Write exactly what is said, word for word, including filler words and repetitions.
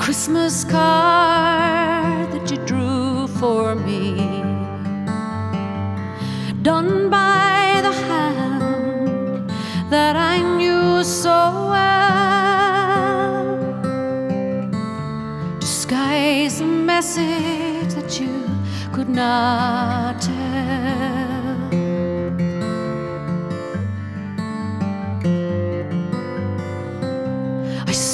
Christmas card that you drew for me, done by the hand that I knew so well, disguise a message that you could not tell.